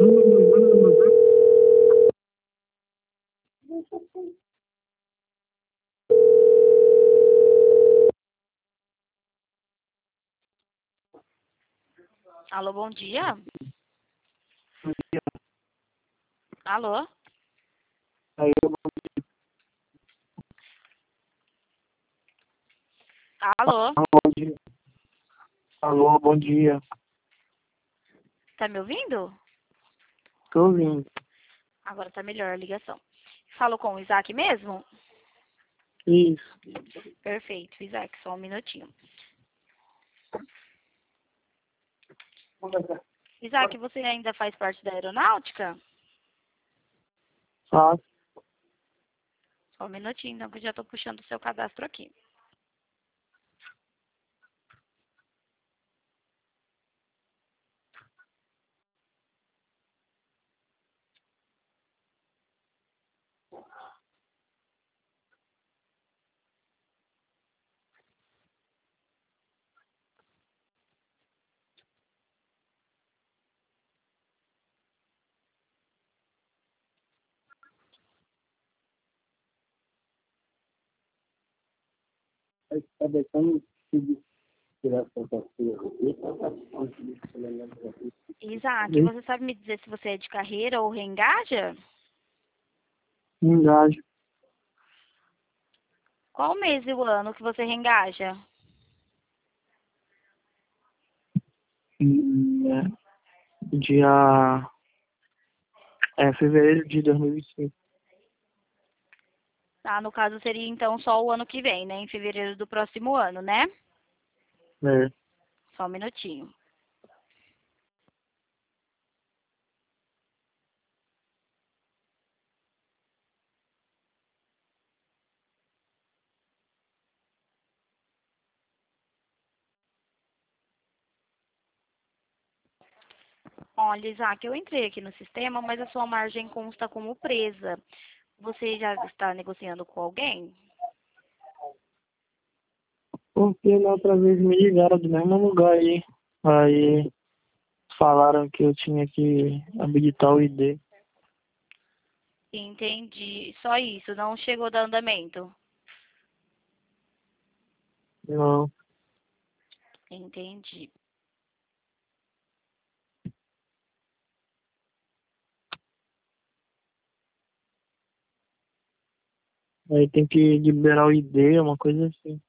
Alô, bom dia. Alô? Aí eu Alô? bom dia. Alô, bom dia. Tá me ouvindo? Tô ouvindo. Agora tá melhor a ligação. Falo com o Isaac mesmo? Isso. Perfeito, Isaac, só um minutinho. Isaac, você ainda faz parte da aeronáutica? Faço. Só um minutinho, então, que eu já tô puxando o seu cadastro aqui. Tá deixando de tirar essa pastilha Isaac, você sabe me dizer se você é de carreira ou reengaja? Engajo. Qual o mês e o ano que você reengaja? Dia fevereiro de 2025. Ah, no caso seria então só o ano que vem, né? Em fevereiro do próximo ano, né? É. Só um minutinho. Olha, Isaac, eu entrei aqui no sistema, mas a sua margem consta como presa. Você já está negociando com alguém? Porque na outra vez me ligaram do mesmo lugar aí. Aí falaram que eu tinha que habilitar o ID. Entendi. Só isso, não chegou a dar andamento. Não. Entendi. Aí tem que liberar o ID, uma coisa assim.